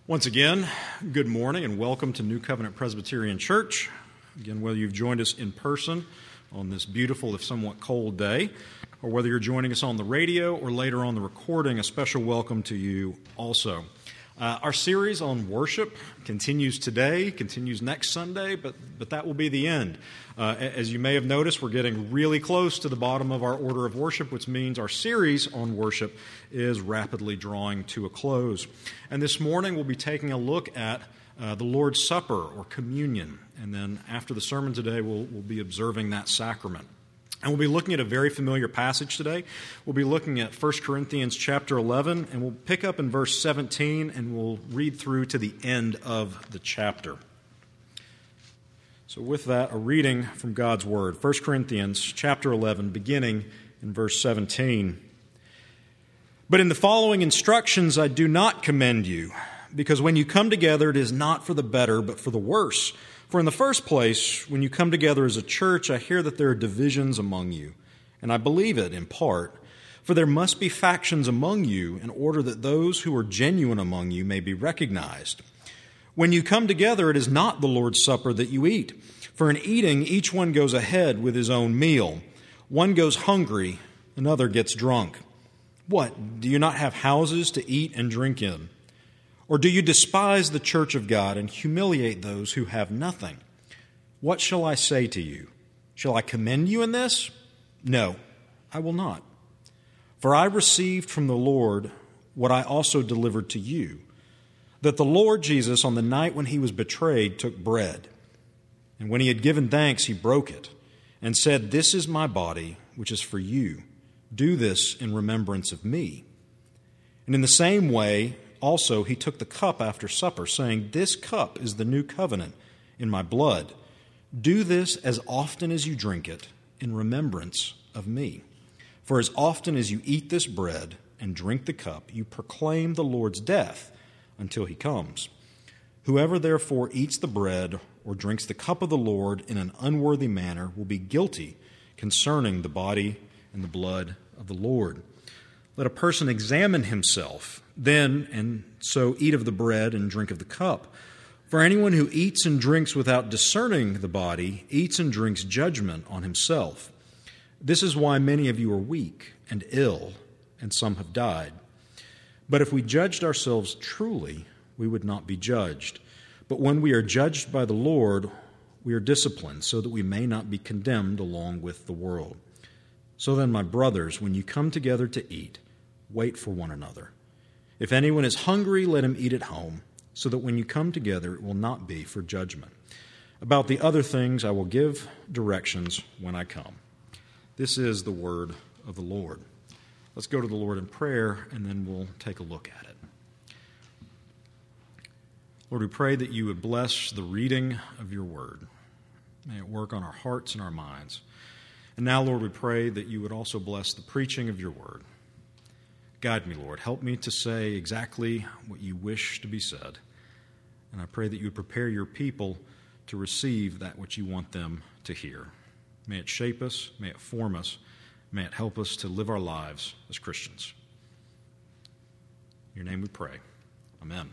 Once again, good morning and welcome to New Covenant Presbyterian Church. Again, whether you've joined us in person on this beautiful, if somewhat cold day, or whether you're joining us on the radio or later on the recording, a special welcome to you also. Our series on worship continues today, continues next Sunday, but that will be the end. As you may have noticed, we're getting really close to the bottom of our order of worship, which means our series on worship is rapidly drawing to a close. And this morning we'll be taking a look at the Lord's Supper or communion. And then after the sermon today, we'll be observing that sacrament. And we'll be looking at a very familiar passage today. We'll be looking at 1 Corinthians chapter 11, and we'll pick up in verse 17, and we'll read through to the end of the chapter. So with that, a reading from God's Word. 1 Corinthians chapter 11, beginning in verse 17. But in the following instructions I do not commend you, because when you come together it is not for the better, but for the worse. For in the first place, when you come together as a church, I hear that there are divisions among you, and I believe it in part. For there must be factions among you in order that those who are genuine among you may be recognized. When you come together, it is not the Lord's Supper that you eat. For in eating, each one goes ahead with his own meal. One goes hungry, another gets drunk. What, do you not have houses to eat and drink in? Or do you despise the church of God and humiliate those who have nothing? What shall I say to you? Shall I commend you in this? No, I will not. For I received from the Lord what I also delivered to you, that the Lord Jesus, on the night when he was betrayed, took bread. And when he had given thanks, he broke it and said, "This is my body, which is for you. Do this in remembrance of me." And in the same way, also, he took the cup after supper, saying, "This cup is the new covenant in my blood. Do this as often as you drink it in remembrance of me. For as often as you eat this bread and drink the cup, you proclaim the Lord's death until he comes. Whoever therefore eats the bread or drinks the cup of the Lord in an unworthy manner will be guilty concerning the body and the blood of the Lord. Let a person examine himself, then, and so eat of the bread and drink of the cup. For anyone who eats and drinks without discerning the body eats and drinks judgment on himself. This is why many of you are weak and ill, and some have died. But if we judged ourselves truly, we would not be judged. But when we are judged by the Lord, we are disciplined, so that we may not be condemned along with the world. So then, my brothers, when you come together to eat, wait for one another. If anyone is hungry, let him eat at home, so that when you come together, it will not be for judgment. About the other things, I will give directions when I come." This is the word of the Lord. Let's go to the Lord in prayer, and then we'll take a look at it. Lord, we pray that you would bless the reading of your word. May it work on our hearts and our minds. And now, Lord, we pray that you would also bless the preaching of your word. Guide me, Lord. Help me to say exactly what you wish to be said. And I pray that you would prepare your people to receive that which you want them to hear. May it shape us, may it form us, may it help us to live our lives as Christians. In your name we pray. Amen.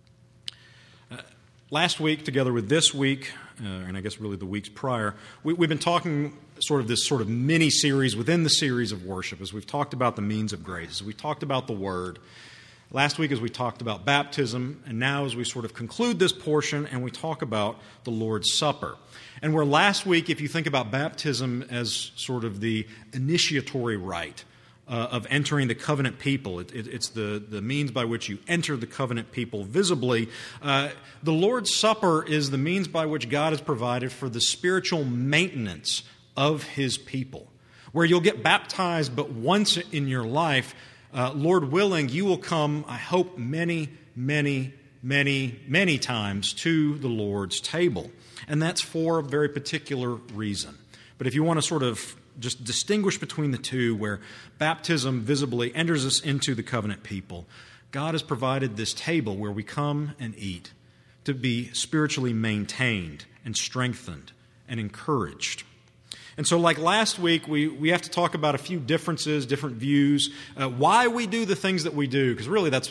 Last week, together with this week, and I guess really the weeks prior, we've been talking this mini-series within the series of worship as we've talked about the means of grace, as we talked about the Word. Last week as we talked about baptism, and now as we sort of conclude this portion and we talk about the Lord's Supper. And where last week, if you think about baptism as sort of the initiatory rite of entering the covenant people, it's the means by which you enter the covenant people visibly. The Lord's Supper is the means by which God has provided for the spiritual maintenance of his people, where you'll get baptized but once in your life. Lord willing, you will come, I hope, many, many, many, many times to the Lord's table. And that's for a very particular reason. But if you want to sort of just distinguish between the two, where baptism visibly enters us into the covenant people, God has provided this table where we come and eat to be spiritually maintained and strengthened and encouraged. And so like last week, we have to talk about a few differences, different views, why we do the things that we do, because really that's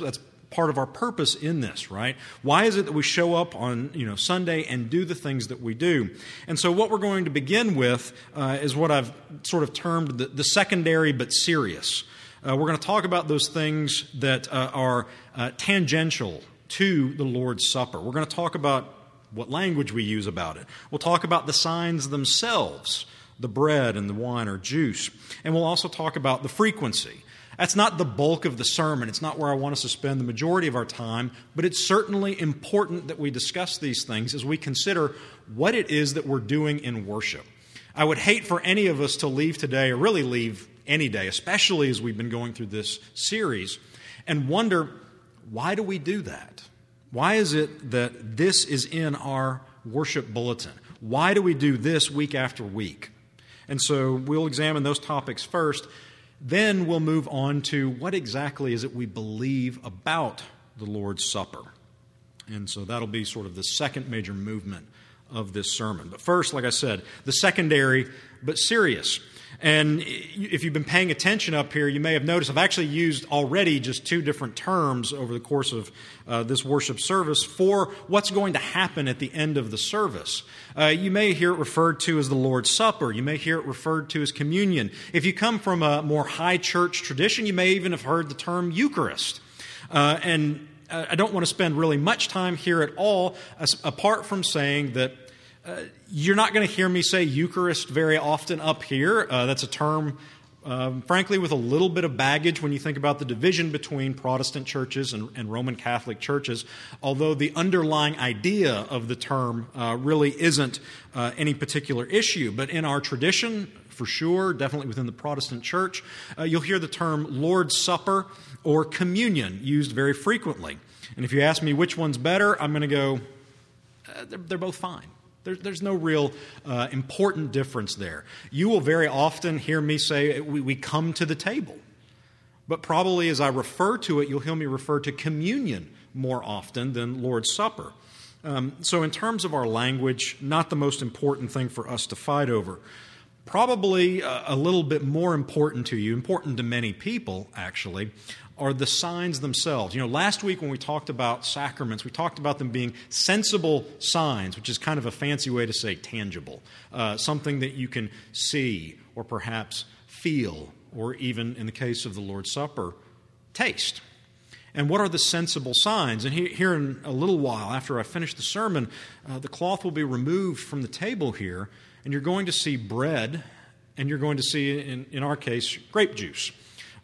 part of our purpose in this, right? Why is it that we show up on Sunday and do the things that we do? And so what we're going to begin with is what I've sort of termed the secondary but serious. We're going to talk about those things that are tangential to the Lord's Supper. We're going to talk about what language we use about it. We'll talk about the signs themselves, the bread and the wine or juice. And we'll also talk about the frequency. That's not the bulk of the sermon. It's not where I want us to spend the majority of our time, but it's certainly important that we discuss these things as we consider what it is that we're doing in worship. I would hate for any of us to leave today, or really leave any day, especially as we've been going through this series, and wonder, why do we do that? Why is it that this is in our worship bulletin? Why do we do this week after week? And so we'll examine those topics first. Then we'll move on to what exactly is it we believe about the Lord's Supper. And so that'll be sort of the second major movement of this sermon. But first, like I said, the secondary but serious. And if you've been paying attention up here, you may have noticed I've actually used already just two different terms over the course of this worship service for what's going to happen at the end of the service. You may hear it referred to as the Lord's Supper. You may hear it referred to as communion. If you come from a more high church tradition, you may even have heard the term Eucharist. And I don't want to spend really much time here at all, apart from saying that you're not going to hear me say Eucharist very often up here. That's a term, frankly, with a little bit of baggage when you think about the division between Protestant churches and Roman Catholic churches, although the underlying idea of the term really isn't any particular issue. But in our tradition, for sure, definitely within the Protestant church, you'll hear the term Lord's Supper or communion used very frequently. And if you ask me which one's better, I'm going to go, they're both fine. There's no real important difference there. You will very often hear me say we come to the table. But probably as I refer to it, you'll hear me refer to communion more often than Lord's Supper. So in terms of our language, not the most important thing for us to fight over. Probably a little bit more important to you, important to many people actually, are the signs themselves. Last week when we talked about sacraments, we talked about them being sensible signs, which is kind of a fancy way to say tangible, something that you can see or perhaps feel, or even in the case of the Lord's Supper, taste. And what are the sensible signs? And here in a little while, after I finish the sermon, the cloth will be removed from the table here, and you're going to see bread, and you're going to see, in our case, grape juice.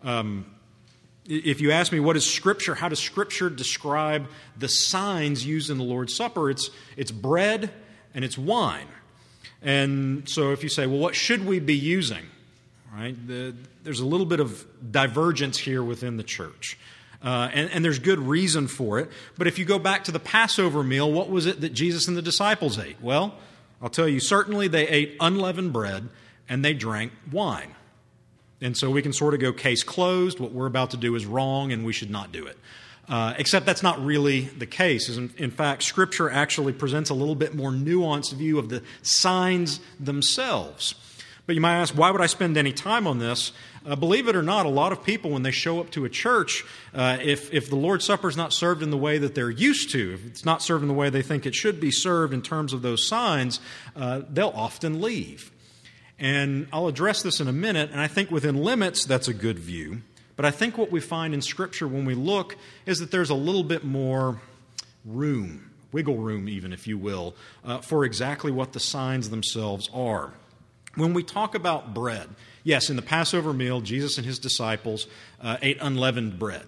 If you ask me, what is Scripture? How does Scripture describe the signs used in the Lord's Supper? It's bread and it's wine. And so if you say, well, what should we be using? Right? There's a little bit of divergence here within the church. And there's good reason for it. But if you go back to the Passover meal, what was it that Jesus and the disciples ate? Well, I'll tell you, certainly they ate unleavened bread and they drank wine. And so we can sort of go case closed. What we're about to do is wrong and we should not do it. Except that's not really the case. In fact, Scripture actually presents a little bit more nuanced view of the signs themselves. But you might ask, why would I spend any time on this? Believe it or not, a lot of people, when they show up to a church, if the Lord's Supper is not served in the way that they're used to, if it's not served in the way they think it should be served in terms of those signs, they'll often leave. And I'll address this in a minute, and I think within limits that's a good view. But I think what we find in Scripture when we look is that there's a little bit more room, wiggle room even, if you will, for exactly what the signs themselves are. When we talk about bread, yes, in the Passover meal, Jesus and his disciples ate unleavened bread.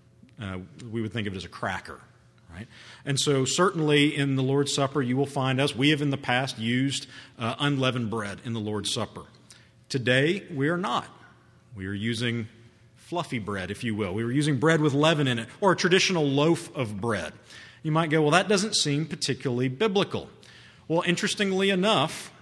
We would think of it as a cracker, right? And so certainly in the Lord's Supper, you will find us, we have in the past used unleavened bread in the Lord's Supper. Today, we are not. We are using fluffy bread, if you will. We were using bread with leaven in it, or a traditional loaf of bread. You might go, well, that doesn't seem particularly biblical. Well, interestingly enough,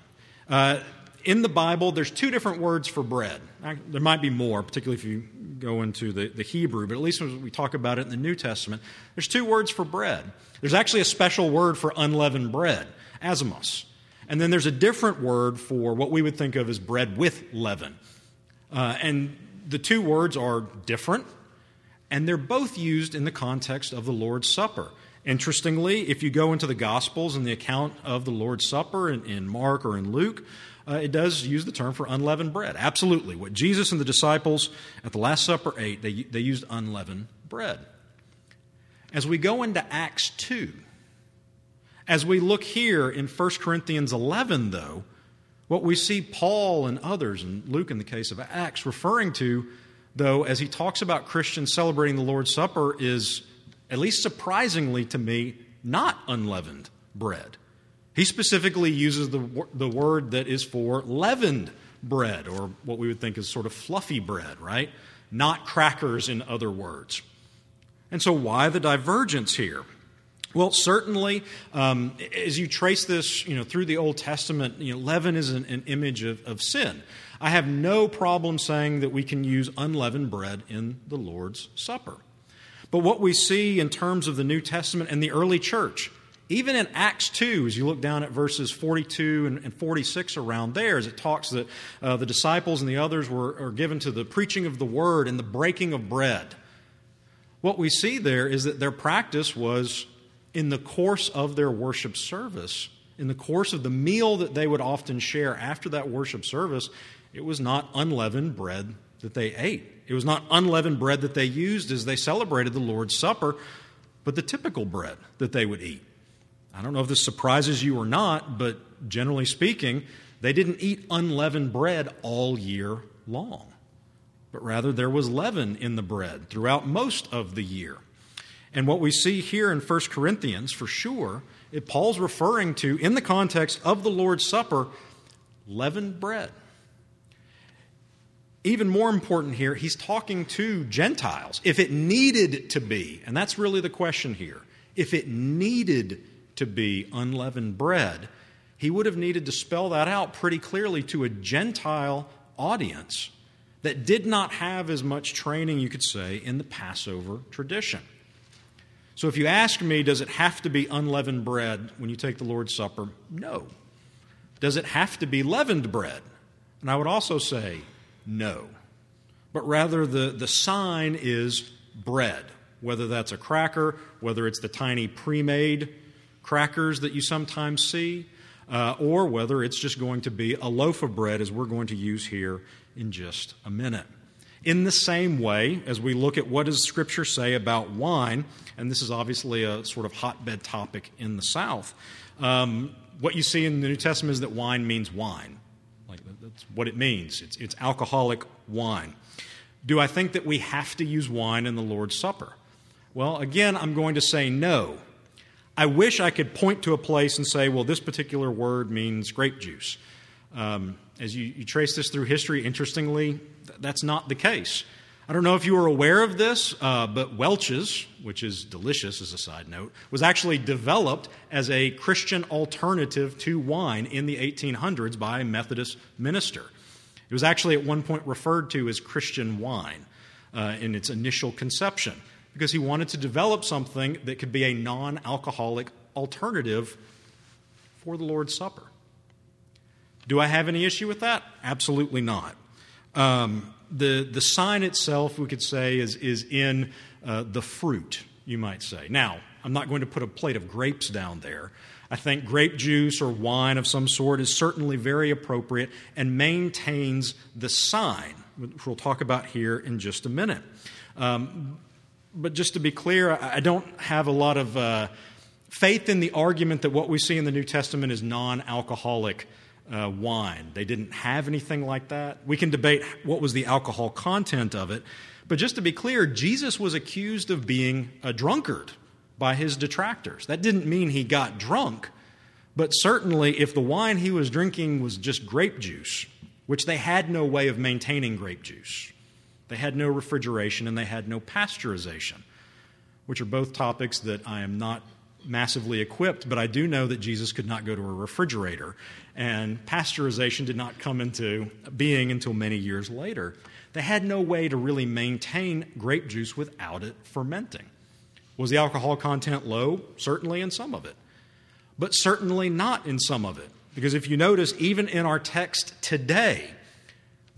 in the Bible, there's two different words for bread. There might be more, particularly if you go into the Hebrew, but at least when we talk about it in the New Testament, there's two words for bread. There's actually a special word for unleavened bread, azimos. And then there's a different word for what we would think of as bread with leaven. And the two words are different, And they're both used in the context of the Lord's Supper. Interestingly, if you go into the Gospels and the account of the Lord's Supper in Mark or in Luke, it does use the term for unleavened bread. Absolutely. What Jesus and the disciples at the Last Supper ate, they used unleavened bread. As we go into Acts 2, as we look here in 1 Corinthians 11, though, what we see Paul and others, and Luke in the case of Acts, referring to, though, as he talks about Christians celebrating the Lord's Supper, is, at least surprisingly to me, not unleavened bread. He specifically uses the word that is for leavened bread, or what we would think is sort of fluffy bread, right? Not crackers, in other words. And so why the divergence here? Well, certainly, as you trace this, through the Old Testament, leaven is an image of sin. I have no problem saying that we can use unleavened bread in the Lord's Supper. But what we see in terms of the New Testament and the early church, even in Acts 2, as you look down at verses 42 and 46 around there, as it talks that the disciples and the others are given to the preaching of the word and the breaking of bread. What we see there is that their practice was, in the course of their worship service, in the course of the meal that they would often share after that worship service, it was not unleavened bread that they ate. It was not unleavened bread that they used as they celebrated the Lord's Supper, but the typical bread that they would eat. I don't know if this surprises you or not, but generally speaking, they didn't eat unleavened bread all year long. But rather, there was leaven in the bread throughout most of the year. And what we see here in 1 Corinthians, for sure, Paul's referring to, in the context of the Lord's Supper, leavened bread. Even more important here, he's talking to Gentiles. If it needed to be, and that's really the question here, if it needed to be unleavened bread, he would have needed to spell that out pretty clearly to a Gentile audience that did not have as much training, you could say, in the Passover tradition. So if you ask me, does it have to be unleavened bread when you take the Lord's Supper? No. Does it have to be leavened bread? And I would also say no. But rather the sign is bread, whether that's a cracker, whether it's the tiny pre-made crackers that you sometimes see, or whether it's just going to be a loaf of bread, as we're going to use here in just a minute. In the same way, as we look at what does Scripture say about wine, and this is obviously a sort of hotbed topic in the South, what you see in the New Testament is that wine means wine. Like, that's what it means. It's alcoholic wine. Do I think that we have to use wine in the Lord's Supper? Well, again, I'm going to say no. I wish I could point to a place and say, well, this particular word means grape juice. As you trace this through history, interestingly, that's not the case. I don't know if you were aware of this, but Welch's, which is delicious as a side note, was actually developed as a Christian alternative to wine in the 1800s by a Methodist minister. It was actually at one point referred to as Christian wine in its initial conception, because he wanted to develop something that could be a non-alcoholic alternative for the Lord's Supper. Do I have any issue with that? Absolutely not. The sign itself, we could say, is in the fruit, you might say. Now, I'm not going to put a plate of grapes down there. I think grape juice or wine of some sort is certainly very appropriate and maintains the sign, which we'll talk about here in just a minute. But just to be clear, I don't have a lot of faith in the argument that what we see in the New Testament is non-alcoholic wine. They didn't have anything like that. We can debate what was the alcohol content of it. But just to be clear, Jesus was accused of being a drunkard by his detractors. That didn't mean he got drunk, but certainly if the wine he was drinking was just grape juice, which they had no way of maintaining grape juice. They had no refrigeration and they had no pasteurization, which are both topics that I am not massively equipped, but I do know that Jesus could not go to a refrigerator, and pasteurization did not come into being until many years later. They had no way to really maintain grape juice without it fermenting. Was the alcohol content low? Certainly in some of it, but certainly not in some of it, because if you notice, even in our text today,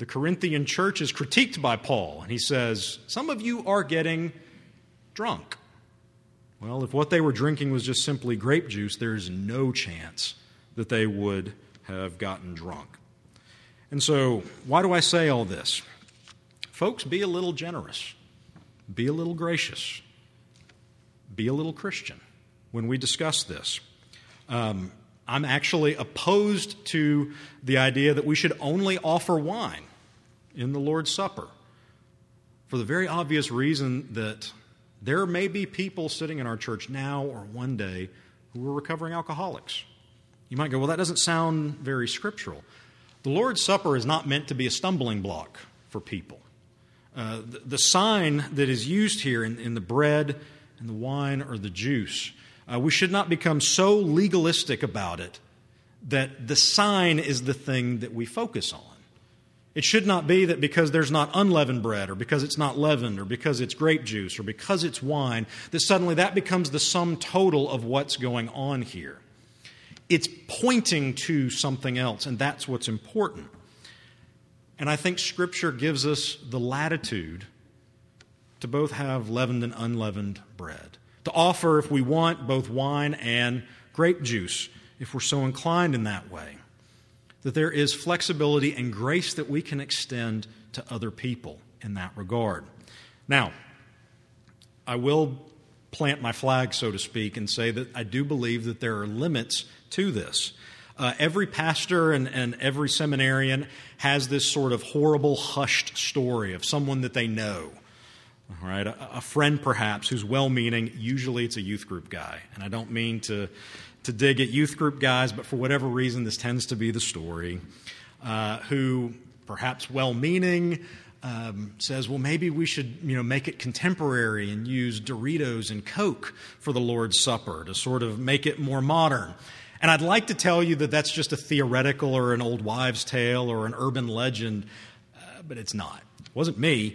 the Corinthian church is critiqued by Paul, and he says, some of you are getting drunk. Well, if what they were drinking was just simply grape juice, there's no chance that they would have gotten drunk. And so, why do I say all this? Folks, be a little generous. Be a little gracious. Be a little Christian when we discuss this. I'm actually opposed to the idea that we should only offer wine in the Lord's Supper for the very obvious reason that there may be people sitting in our church now or one day who are recovering alcoholics. You might go, well, that doesn't sound very scriptural. The Lord's Supper is not meant to be a stumbling block for people. The sign that is used here in the bread and the wine or the juice, we should not become so legalistic about it that the sign is the thing that we focus on. It should not be that because there's not unleavened bread or because it's not leavened or because it's grape juice or because it's wine, that suddenly that becomes the sum total of what's going on here. It's pointing to something else, and that's what's important. And I think Scripture gives us the latitude to both have leavened and unleavened bread, to offer, if we want, both wine and grape juice, if we're so inclined in that way, that there is flexibility and grace that we can extend to other people in that regard. Now, I will plant my flag, so to speak, and say that I do believe that there are limits to this. Every pastor and every seminarian has this sort of horrible, hushed story of someone that they know. All right, a friend perhaps who's well-meaning. Usually it's a youth group guy. And I don't mean to dig at youth group guys, but for whatever reason, this tends to be the story, who perhaps well-meaning says, well, maybe we should make it contemporary and use Doritos and Coke for the Lord's Supper to sort of make it more modern. And I'd like to tell you that that's just a theoretical or an old wives' tale or an urban legend, but it's not. It wasn't me.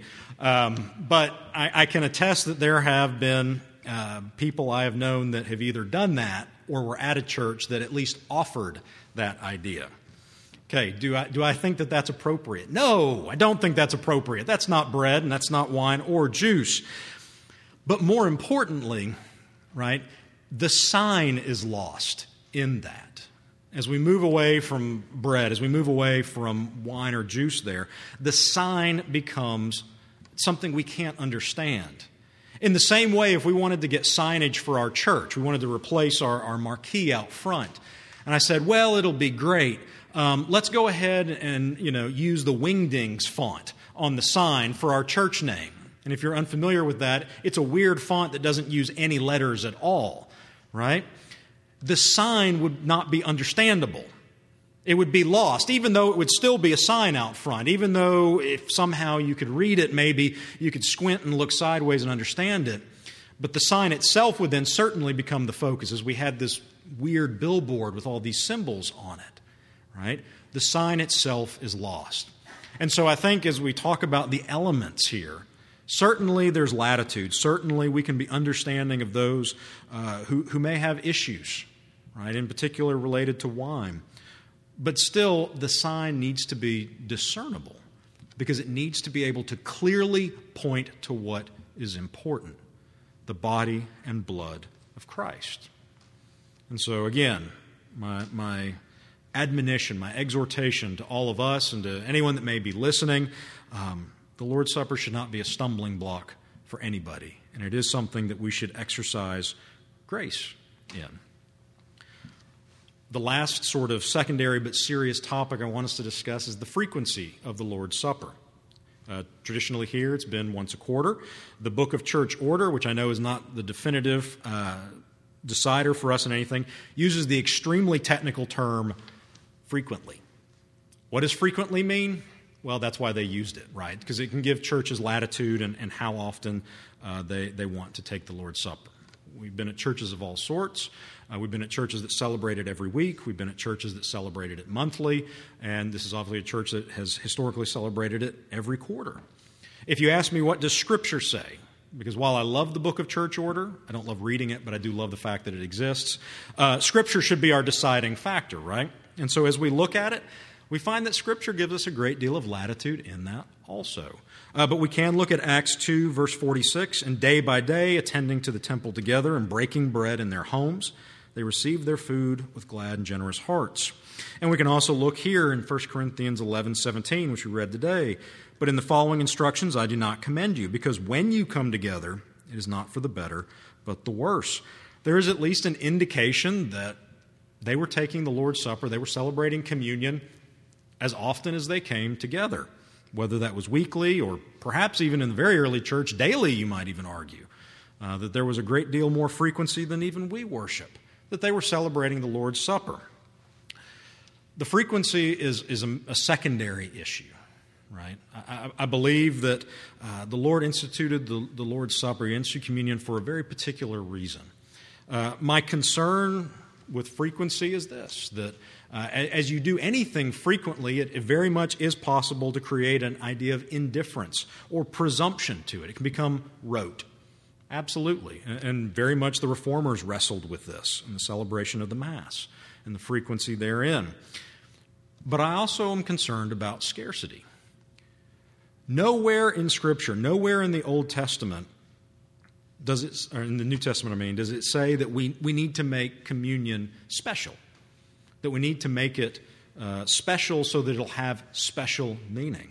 But I can attest that there have been people I have known that have either done that or were at a church that at least offered that idea. Okay, do I think that that's appropriate? No, I don't think that's appropriate. That's not bread and that's not wine or juice. But more importantly, right, the sign is lost in that. As we move away from bread, as we move away from wine or juice there, the sign becomes something we can't understand. In the same way, if we wanted to get signage for our church, we wanted to replace our marquee out front, and I said, well, it'll be great. Let's go ahead and use the Wingdings font on the sign for our church name. And if you're unfamiliar with that, it's a weird font that doesn't use any letters at all, right? The sign would not be understandable. It would be lost, even though it would still be a sign out front, even though if somehow you could read it, maybe you could squint and look sideways and understand it. But the sign itself would then certainly become the focus, as we had this weird billboard with all these symbols on it, right? The sign itself is lost. And so I think as we talk about the elements here, certainly there's latitude. Certainly we can be understanding of those who may have issues, right, in particular related to wine. But still, the sign needs to be discernible because it needs to be able to clearly point to what is important, the body and blood of Christ. And so again, my admonition, my exhortation to all of us and to anyone that may be listening, the Lord's Supper should not be a stumbling block for anybody, and it is something that we should exercise grace in. The last sort of secondary but serious topic I want us to discuss is the frequency of the Lord's Supper. Traditionally here, it's been once a quarter. The Book of Church Order, which I know is not the definitive decider for us in anything, uses the extremely technical term frequently. What does frequently mean? Well, that's why they used it, right? Because it can give churches latitude and how often they want to take the Lord's Supper. We've been at churches of all sorts. We've been at churches that celebrate it every week. We've been at churches that celebrated it monthly. And this is obviously a church that has historically celebrated it every quarter. If you ask me, what does Scripture say? Because while I love the Book of Church Order, I don't love reading it, but I do love the fact that it exists. Scripture should be our deciding factor, right? And so as we look at it, We find that Scripture gives us a great deal of latitude in that also. But we can look at Acts 2, verse 46, and day by day, attending to the temple together and breaking bread in their homes, they received their food with glad and generous hearts. And we can also look here in 1 Corinthians 11:17, which we read today. But in the following instructions I do not commend you, because when you come together, it is not for the better, but the worse. There is at least an indication that they were taking the Lord's Supper, they were celebrating communion as often as they came together, whether that was weekly or perhaps even in the very early church, daily, you might even argue, that there was a great deal more frequency than even we worship, that they were celebrating the Lord's Supper. The frequency is a secondary issue, right? I believe that the Lord instituted the Lord's Supper, He instituted communion for a very particular reason. My concern with frequency is this, that as you do anything frequently, it very much is possible to create an idea of indifference or presumption to it. It can become rote. Absolutely. And very much the Reformers wrestled with this in the celebration of the Mass and the frequency therein. But I also am concerned about scarcity. Nowhere in Scripture, nowhere in the Old Testament, or in the New Testament, does it say that we need to make communion special, that we need to make it special so that it'll have special meaning.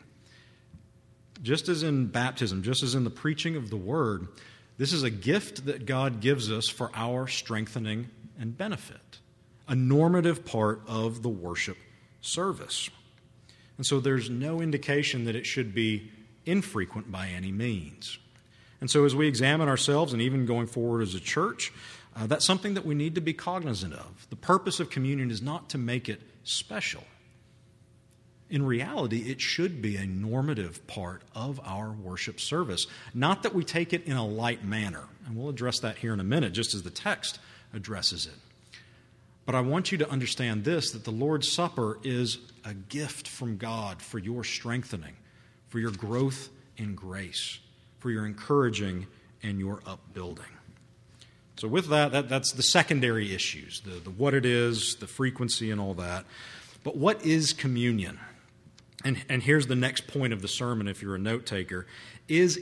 Just as in baptism, just as in the preaching of the Word, this is a gift that God gives us for our strengthening and benefit, a normative part of the worship service. And so there's no indication that it should be infrequent by any means. And so as we examine ourselves and even going forward as a church, that's something that we need to be cognizant of. The purpose of communion is not to make it special. In reality, it should be a normative part of our worship service. Not that we take it in a light manner. And we'll address that here in a minute, just as the text addresses it. But I want you to understand this, that the Lord's Supper is a gift from God for your strengthening, for your growth in grace, for your encouraging and your upbuilding. So with that's the secondary issues, the what it is, the frequency and all that. But what is communion? And here's the next point of the sermon if you're a note taker. Is,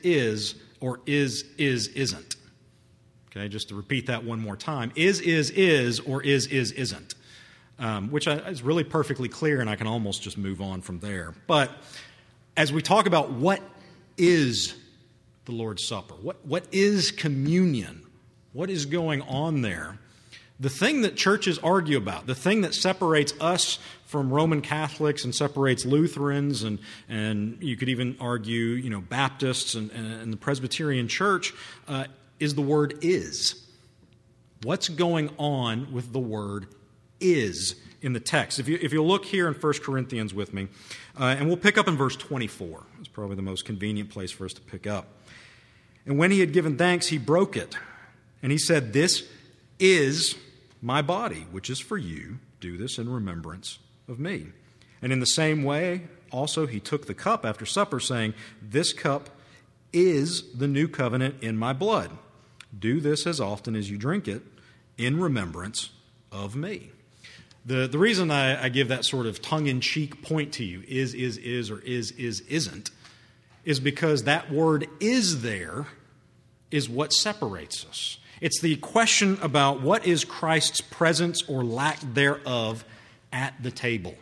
or is, isn't. Okay, just to repeat that one more time. Is, or is, isn't. Which is really perfectly clear, and I can almost just move on from there. But as we talk about what is the Lord's Supper, what is communion, what is going on there, the thing that churches argue about, the thing that separates us from Roman Catholics and separates Lutherans and you could even argue, Baptists and the Presbyterian Church, is the word is. What's going on with the word is in the text? If you'll look here in 1 Corinthians with me, and we'll pick up in verse 24. It's probably the most convenient place for us to pick up. And when he had given thanks, he broke it. And he said, "This is my body, which is for you. Do this in remembrance of me." And in the same way, also he took the cup after supper, saying, "This cup is the new covenant in my blood. Do this as often as you drink it in remembrance of me." The reason I give that sort of tongue-in-cheek point to you, is, or is, isn't, is because that word is there is what separates us. It's the question about what is Christ's presence or lack thereof at the table.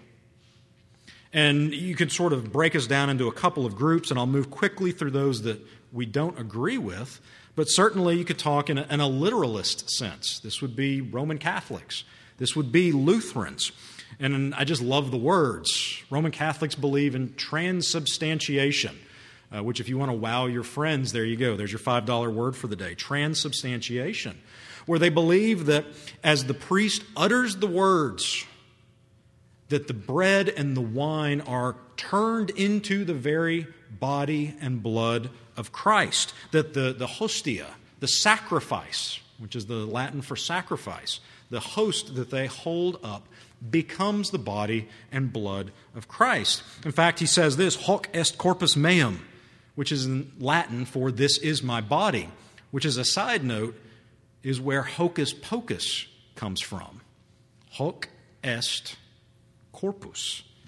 And you could sort of break us down into a couple of groups, and I'll move quickly through those that we don't agree with. But certainly you could talk in a literalist sense. This would be Roman Catholics. This would be Lutherans. And I just love the words. Roman Catholics believe in transubstantiation, which if you want to wow your friends, there you go. There's your $5 word for the day. Transubstantiation, where they believe that as the priest utters the words, that the bread and the wine are turned into the very body and blood of Christ. That the hostia, the sacrifice, which is the Latin for sacrifice, the host that they hold up becomes the body and blood of Christ. In fact, he says this, hoc est corpus meum, which is in Latin for "this is my body," which is a side note, is where hocus pocus comes from. Hoc est corpus.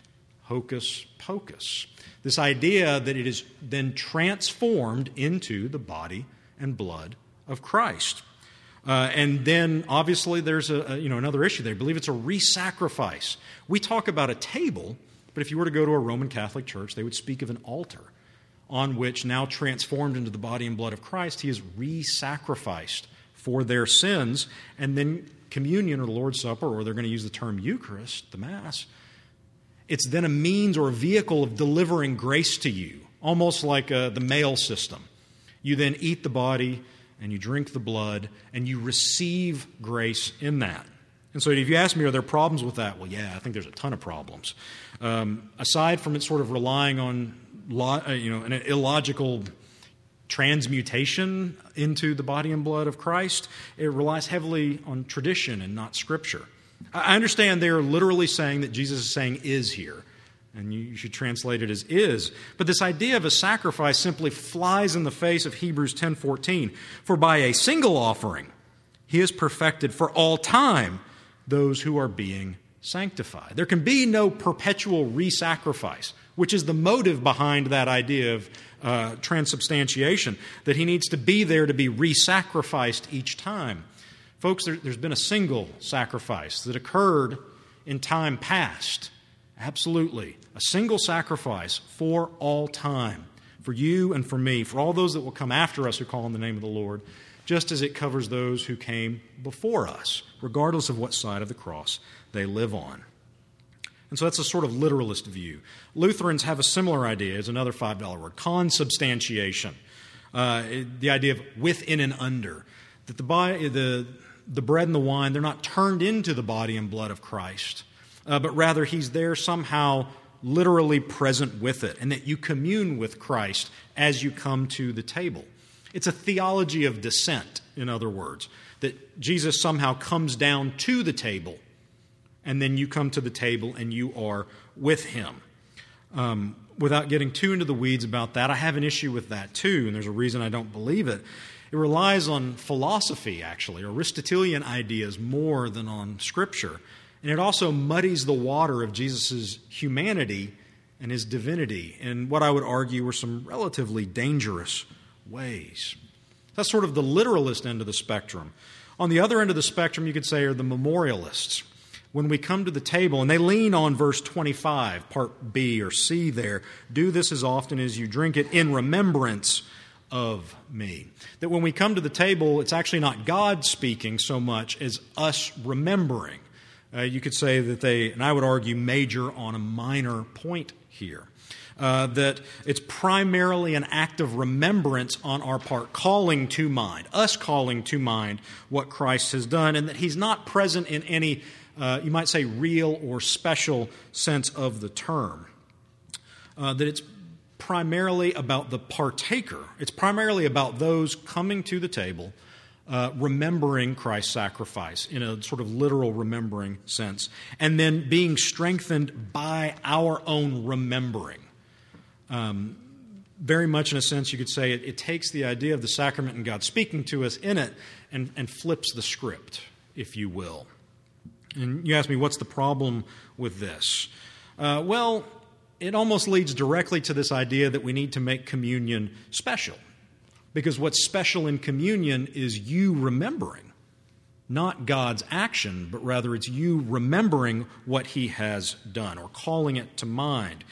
hocus pocus. This idea that it is then transformed into the body and blood of Christ. And then, obviously, there's another issue there. I believe it's a re-sacrifice. We talk about a table, but if you were to go to a Roman Catholic church, they would speak of an altar on which, now transformed into the body and blood of Christ, he is re-sacrificed for their sins. And then communion, or the Lord's Supper, or they're going to use the term Eucharist, the Mass, it's then a means or a vehicle of delivering grace to you, almost like the mail system. You then eat the body and you drink the blood and you receive grace in that. And so if you ask me, are there problems with that? Well, yeah, I think there's a ton of problems. Aside from it sort of relying on an illogical transmutation into the body and blood of Christ, it relies heavily on tradition and not Scripture. I understand they're literally saying that Jesus is saying is here, and you should translate it as is. But this idea of a sacrifice simply flies in the face of Hebrews 10:14. For by a single offering he has perfected for all time those who are being sanctified. There can be no perpetual re-sacrifice, which is the motive behind that idea of transubstantiation, that he needs to be there to be re-sacrificed each time. Folks, there's been a single sacrifice that occurred in time past. Absolutely. A single sacrifice for all time. For you and for me. For all those that will come after us who call on the name of the Lord. Just as it covers those who came before us. Regardless of what side of the cross they live on. And so that's a sort of literalist view. Lutherans have a similar idea. It's another $5 word. Consubstantiation. The idea of within and under. That the bread and the wine, they're not turned into the body and blood of Christ, but rather he's there somehow literally present with it, and that you commune with Christ as you come to the table. It's a theology of descent, in other words, that Jesus somehow comes down to the table, and then you come to the table and you are with him. Without getting too into the weeds about that, I have an issue with that too, and there's a reason I don't believe it. It relies on philosophy, actually, Aristotelian ideas more than on Scripture. And it also muddies the water of Jesus' humanity and his divinity in what I would argue were some relatively dangerous ways. That's sort of the literalist end of the spectrum. On the other end of the spectrum, you could say, are the memorialists. When we come to the table, and they lean on verse 25, part B or C there, do this as often as you drink it in remembrance of me. That when we come to the table, it's actually not God speaking so much as us remembering. You could say that they, and I would argue, major on a minor point here. That it's primarily an act of remembrance on our part, calling to mind, us calling to mind what Christ has done, and that he's not present in any, you might say, real or special sense of the term. That it's primarily about the partaker. It's primarily about those coming to the table, remembering Christ's sacrifice in a sort of literal remembering sense, and then being strengthened by our own remembering. Very much in a sense, you could say it takes the idea of the sacrament and God speaking to us in it and flips the script, if you will. And you ask me, what's the problem with this? Well, it almost leads directly to this idea that we need to make communion special. Because what's special in communion is you remembering, not God's action, but rather it's you remembering what he has done or calling it to mind.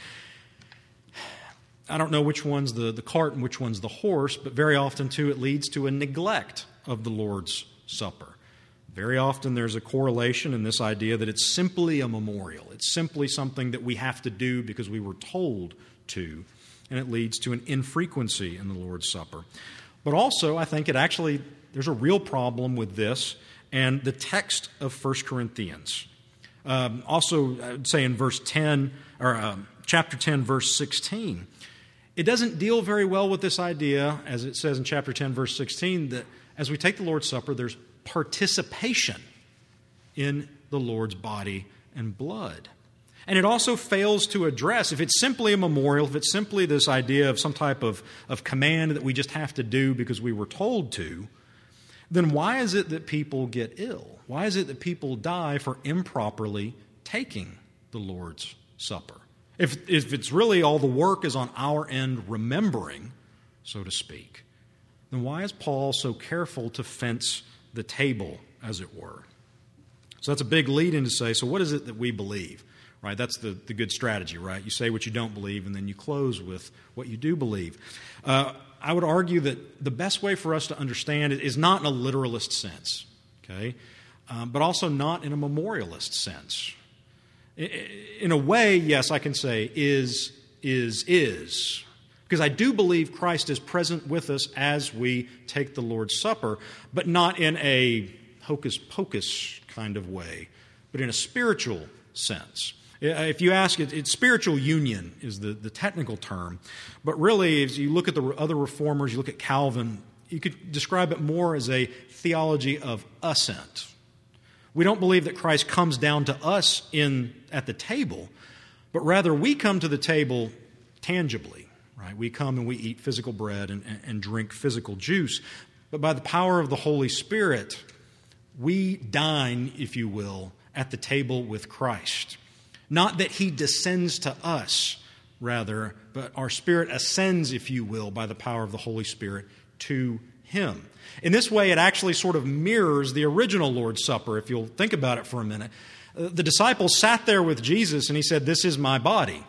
I don't know which one's the cart and which one's the horse, but very often, too, it leads to a neglect of the Lord's Supper. Very often there's a correlation in this idea that it's simply a memorial. It's simply something that we have to do because we were told to, and it leads to an infrequency in the Lord's Supper. But also, I think there's a real problem with this and the text of 1 Corinthians. Also, I would say in verse 10, or chapter 10, verse 16, it doesn't deal very well with this idea, as it says in chapter 10, verse 16, that as we take the Lord's Supper, there's participation in the Lord's body and blood. And it also fails to address, if it's simply a memorial, if it's simply this idea of some type of command that we just have to do because we were told to, then why is it that people get ill? Why is it that people die for improperly taking the Lord's Supper? If it's really all the work is on our end remembering, so to speak, then why is Paul so careful to fence the table, as it were? So that's a big lead-in to say, so what is it that we believe? Right? That's the good strategy, right? You say what you don't believe, and then you close with what you do believe. I would argue that the best way for us to understand it is not in a literalist sense, okay, but also not in a memorialist sense. In a way, yes, I can say is, because I do believe Christ is present with us as we take the Lord's Supper, but not in a hocus-pocus kind of way, but in a spiritual sense. If you ask, it's spiritual union is the technical term. But really, as you look at the other reformers, you look at Calvin, you could describe it more as a theology of assent. We don't believe that Christ comes down to us at the table, but rather we come to the table tangibly. Right? We come and we eat physical bread and drink physical juice. But by the power of the Holy Spirit, we dine, if you will, at the table with Christ. Not that He descends to us, rather, but our spirit ascends, if you will, by the power of the Holy Spirit to Him. In this way, it actually sort of mirrors the original Lord's Supper, if you'll think about it for a minute. The disciples sat there with Jesus and He said, "This is my body."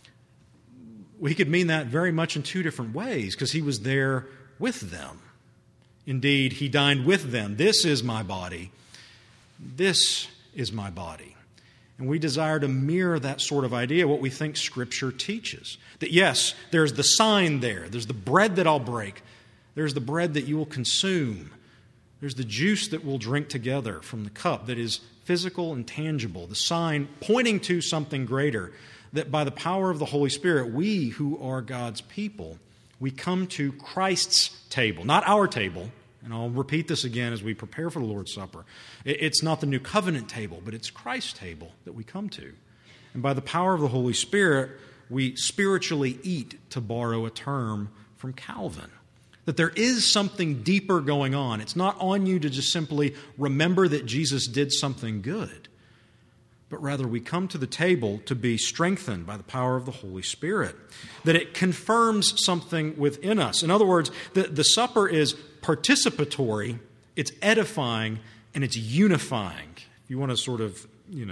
We could mean that very much in two different ways, because He was there with them. Indeed, He dined with them. This is my body. This is my body. And we desire to mirror that sort of idea, what we think Scripture teaches. That yes, there's the sign there. There's the bread that I'll break. There's the bread that you will consume. There's the juice that we'll drink together from the cup that is physical and tangible. The sign pointing to something greater. That by the power of the Holy Spirit, we who are God's people, we come to Christ's table, not our table. And I'll repeat this again as we prepare for the Lord's Supper. It's not the New Covenant table, but it's Christ's table that we come to. And by the power of the Holy Spirit, we spiritually eat, to borrow a term from Calvin. That there is something deeper going on. It's not on you to just simply remember that Jesus did something good, but rather we come to the table to be strengthened by the power of the Holy Spirit. That it confirms something within us. In other words, the supper is participatory, it's edifying, and it's unifying. If you want to sort of,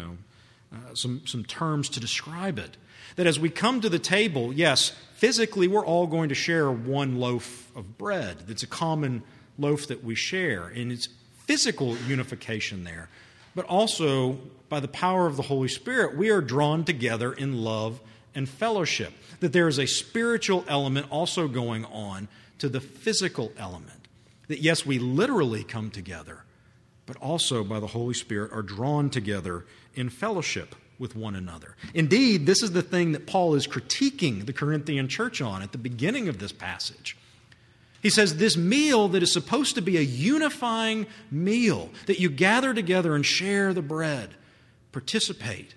some terms to describe it. That as we come to the table, yes, physically we're all going to share one loaf of bread. It's a common loaf that we share, and it's physical unification there. But also, by the power of the Holy Spirit, we are drawn together in love and fellowship. That there is a spiritual element also going on to the physical element. That yes, we literally come together, but also by the Holy Spirit are drawn together in fellowship with one another. Indeed, this is the thing that Paul is critiquing the Corinthian church on at the beginning of this passage. He says this meal that is supposed to be a unifying meal, that you gather together and share the bread, participate,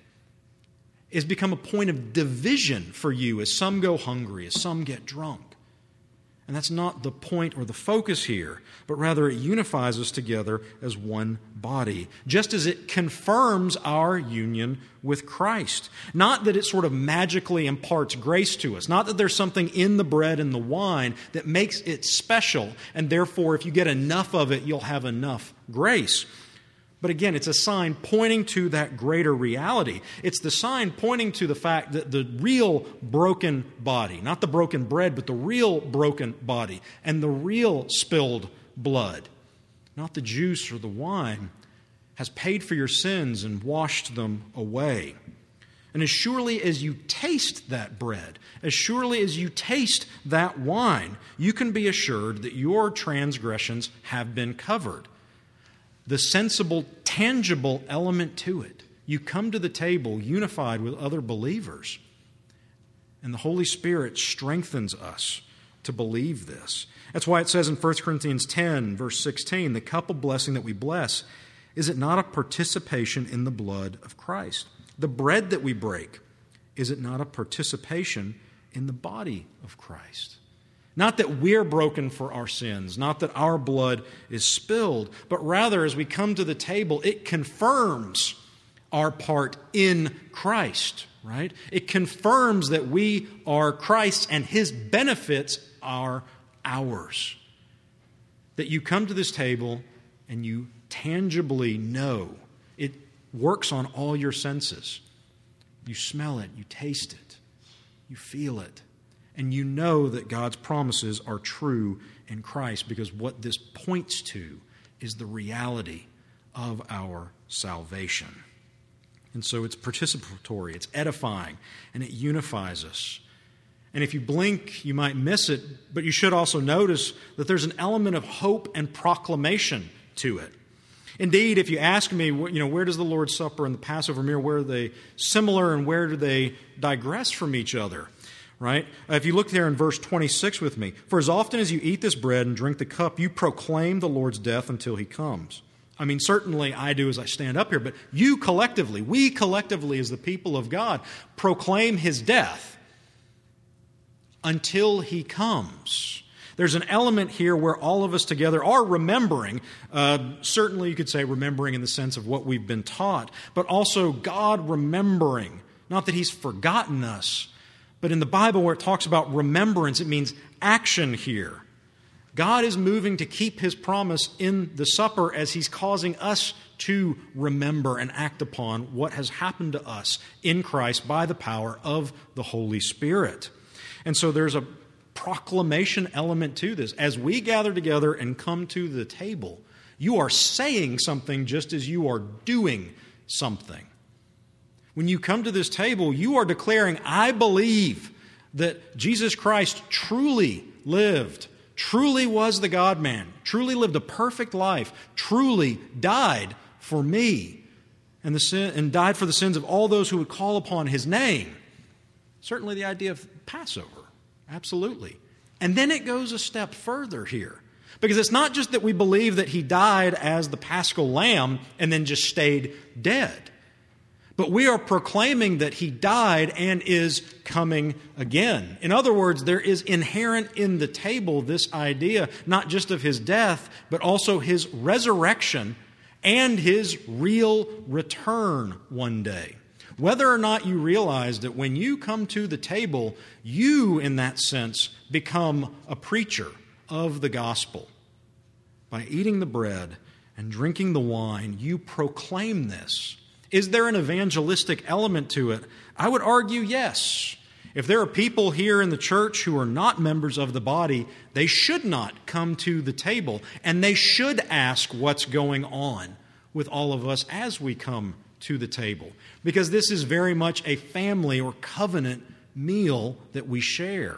has become a point of division for you as some go hungry, as some get drunk. And that's not the point or the focus here, but rather it unifies us together as one body, just as it confirms our union with Christ. Not that it sort of magically imparts grace to us, not that there's something in the bread and the wine that makes it special, and therefore if you get enough of it, you'll have enough grace. But again, it's a sign pointing to that greater reality. It's the sign pointing to the fact that the real broken body, not the broken bread, but the real broken body and the real spilled blood, not the juice or the wine, has paid for your sins and washed them away. And as surely as you taste that bread, as surely as you taste that wine, you can be assured that your transgressions have been covered. The sensible, tangible element to it. You come to the table unified with other believers. And the Holy Spirit strengthens us to believe this. That's why it says in 1 Corinthians 10, verse 16, the cup of blessing that we bless, is it not a participation in the blood of Christ? The bread that we break, is it not a participation in the body of Christ? Not that we're broken for our sins, not that our blood is spilled, but rather as we come to the table, it confirms our part in Christ, right? It confirms that we are Christ's and His benefits are ours. That you come to this table and you tangibly know. It works on all your senses. You smell it, you taste it, you feel it, and you know that God's promises are true in Christ, because what this points to is the reality of our salvation. And so it's participatory, it's edifying, and it unifies us. And if you blink, you might miss it, but you should also notice that there's an element of hope and proclamation to it. Indeed, if you ask me, where does the Lord's Supper and the Passover meal, where are they similar and where do they digress from each other? Right? If you look there in verse 26 with me, for as often as you eat this bread and drink the cup, you proclaim the Lord's death until He comes. I mean, certainly I do as I stand up here, but we collectively as the people of God, proclaim His death until He comes. There's an element here where all of us together are remembering, certainly you could say remembering in the sense of what we've been taught, but also God remembering, not that He's forgotten us, but in the Bible where it talks about remembrance, it means action here. God is moving to keep His promise in the supper as He's causing us to remember and act upon what has happened to us in Christ by the power of the Holy Spirit. And so there's a proclamation element to this. As we gather together and come to the table, you are saying something just as you are doing something. When you come to this table, you are declaring, I believe that Jesus Christ truly lived, truly was the God-man, truly lived a perfect life, truly died for me, and died for the sins of all those who would call upon His name. Certainly the idea of Passover, absolutely. And then it goes a step further here, because it's not just that we believe that He died as the Paschal Lamb and then just stayed dead. But we are proclaiming that He died and is coming again. In other words, there is inherent in the table this idea, not just of His death, but also His resurrection and His real return one day. Whether or not you realize that when you come to the table, you, in that sense, become a preacher of the gospel. By eating the bread and drinking the wine, you proclaim this. Is there an evangelistic element to it? I would argue yes. If there are people here in the church who are not members of the body, they should not come to the table, and they should ask what's going on with all of us as we come to the table, because this is very much a family or covenant meal that we share.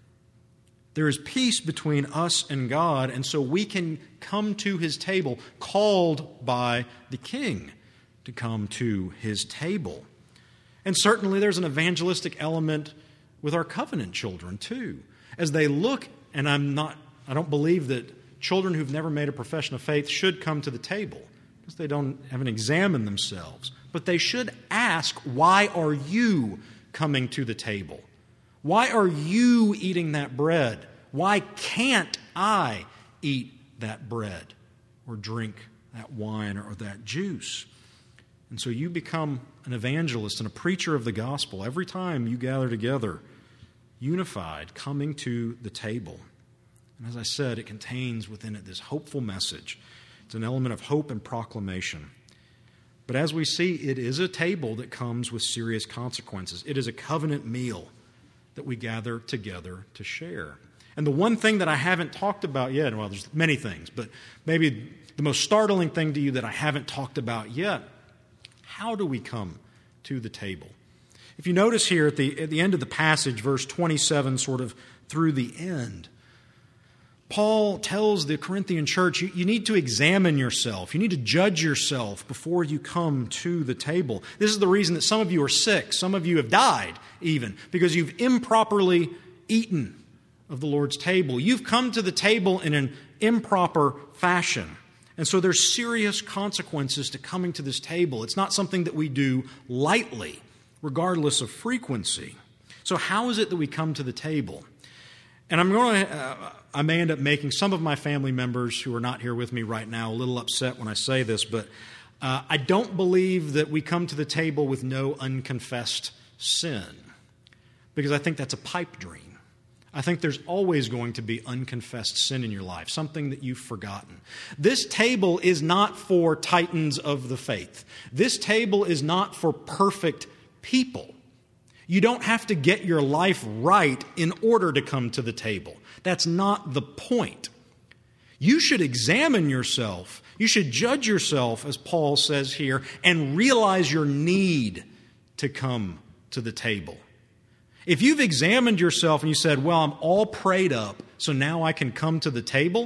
There is peace between us and God, and so we can come to His table, called by the King to come to His table. And certainly there's an evangelistic element with our covenant children too. As they look, and I don't believe that children who've never made a profession of faith should come to the table, because they haven't examined themselves. But they should ask, why are you coming to the table? Why are you eating that bread? Why can't I eat that bread or drink that wine or that juice? And so you become an evangelist and a preacher of the gospel every time you gather together, unified, coming to the table. And as I said, it contains within it this hopeful message. It's an element of hope and proclamation. But as we see, it is a table that comes with serious consequences. It is a covenant meal that we gather together to share. And the one thing that I haven't talked about yet, well, there's many things, but maybe the most startling thing to you that I haven't talked about yet, how do we come to the table? If you notice here at the end of the passage, verse 27, sort of through the end, Paul tells the Corinthian church, you need to examine yourself. You need to judge yourself before you come to the table. This is the reason that some of you are sick. Some of you have died even because you've improperly eaten of the Lord's table. You've come to the table in an improper fashion. And so there's serious consequences to coming to this table. It's not something that we do lightly, regardless of frequency. So how is it that we come to the table? And I may end up making some of my family members who are not here with me right now a little upset when I say this, but I don't believe that we come to the table with no unconfessed sin, because I think that's a pipe dream. I think there's always going to be unconfessed sin in your life, something that you've forgotten. This table is not for titans of the faith. This table is not for perfect people. You don't have to get your life right in order to come to the table. That's not the point. You should examine yourself. You should judge yourself, as Paul says here, and realize your need to come to the table. If you've examined yourself and you said, well, I'm all prayed up, so now I can come to the table,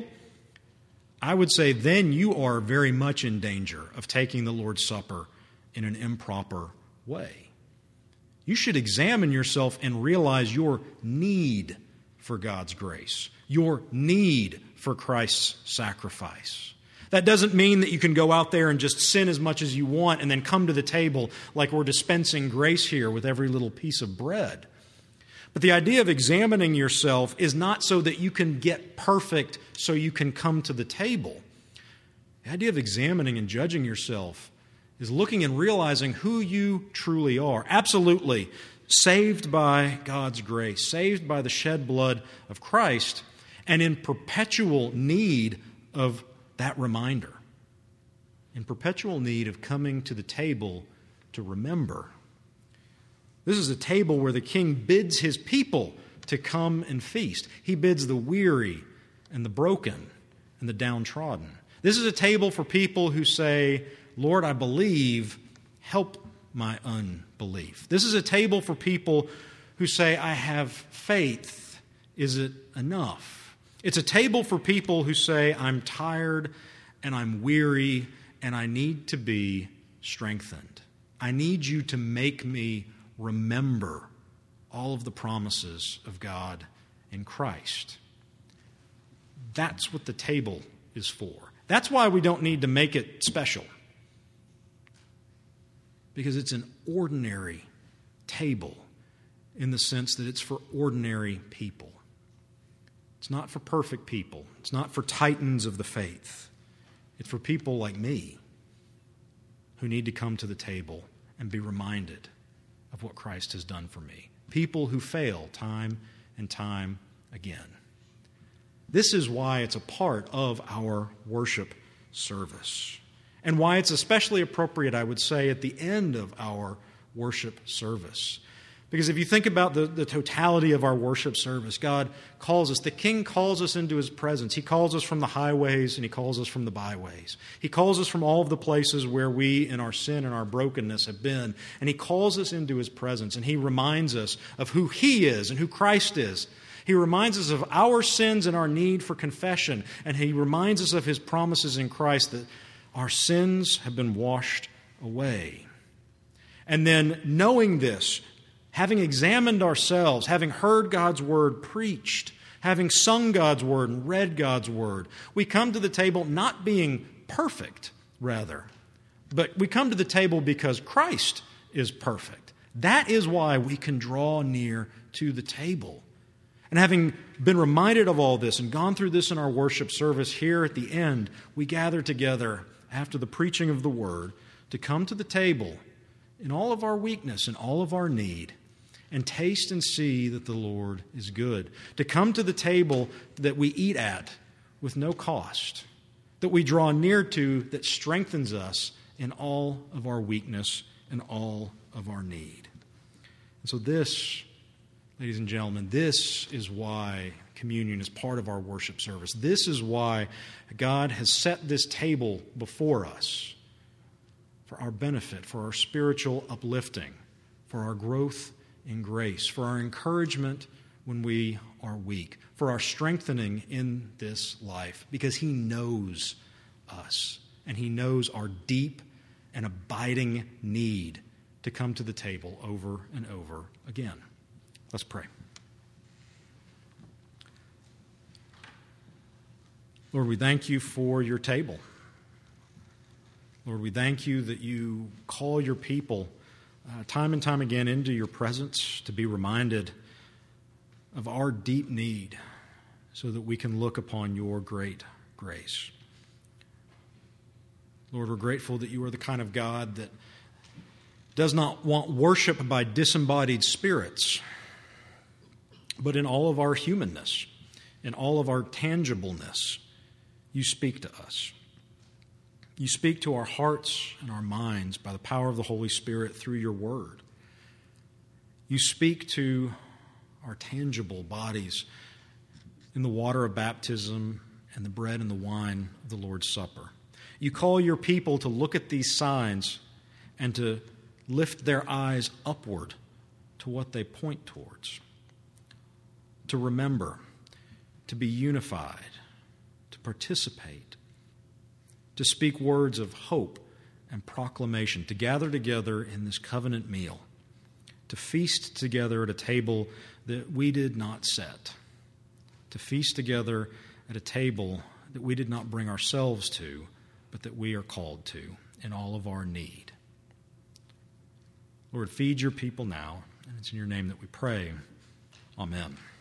I would say then you are very much in danger of taking the Lord's Supper in an improper way. You should examine yourself and realize your need for God's grace, your need for Christ's sacrifice. That doesn't mean that you can go out there and just sin as much as you want and then come to the table like we're dispensing grace here with every little piece of bread. But the idea of examining yourself is not so that you can get perfect so you can come to the table. The idea of examining and judging yourself is looking and realizing who you truly are. Absolutely saved by God's grace, saved by the shed blood of Christ, and in perpetual need of that reminder, in perpetual need of coming to the table to remember. This is a table where the king bids his people to come and feast. He bids the weary and the broken and the downtrodden. This is a table for people who say, Lord, I believe, help my unbelief. This is a table for people who say, I have faith, is it enough? It's a table for people who say, I'm tired and I'm weary and I need to be strengthened. I need you to make me remember all of the promises of God in Christ. That's what the table is for. That's why we don't need to make it special. Because it's an ordinary table in the sense that it's for ordinary people. It's not for perfect people. It's not for titans of the faith. It's for people like me who need to come to the table and be reminded of what Christ has done for me. People who fail time and time again. This is why it's a part of our worship service, and why it's especially appropriate, I would say, at the end of our worship service. Because if you think about the totality of our worship service, God calls us, the King calls us into His presence. He calls us from the highways and He calls us from the byways. He calls us from all of the places where we in our sin and our brokenness have been. And He calls us into His presence, and He reminds us of who He is and who Christ is. He reminds us of our sins and our need for confession. And He reminds us of His promises in Christ that our sins have been washed away. And then knowing this, having examined ourselves, having heard God's Word preached, having sung God's Word and read God's Word, we come to the table not being perfect, rather, but we come to the table because Christ is perfect. That is why we can draw near to the table. And having been reminded of all this and gone through this in our worship service here at the end, we gather together after the preaching of the Word to come to the table in all of our weakness and all of our need, and taste and see that the Lord is good. To come to the table that we eat at with no cost, that we draw near to, that strengthens us in all of our weakness and all of our need. And so this, ladies and gentlemen, this is why communion is part of our worship service. This is why God has set this table before us for our benefit, for our spiritual uplifting, for our growth in grace, for our encouragement when we are weak, for our strengthening in this life, because He knows us, and He knows our deep and abiding need to come to the table over and over again. Let's pray. Lord, we thank You for Your table. Lord, we thank You that You call Your people time and time again into Your presence to be reminded of our deep need so that we can look upon Your great grace. Lord, we're grateful that you are the kind of God that does not want worship by disembodied spirits, but in all of our humanness, in all of our tangibleness, you speak to us. You speak to our hearts and our minds by the power of the Holy Spirit through your word. You speak to our tangible bodies in the water of baptism and the bread and the wine of the Lord's Supper. You call your people to look at these signs and to lift their eyes upward to what they point towards, to remember, to be unified, to participate, to speak words of hope and proclamation, to gather together in this covenant meal, to feast together at a table that we did not set, to feast together at a table that we did not bring ourselves to, but that we are called to in all of our need. Lord, feed your people now, and it's in your name that we pray. Amen.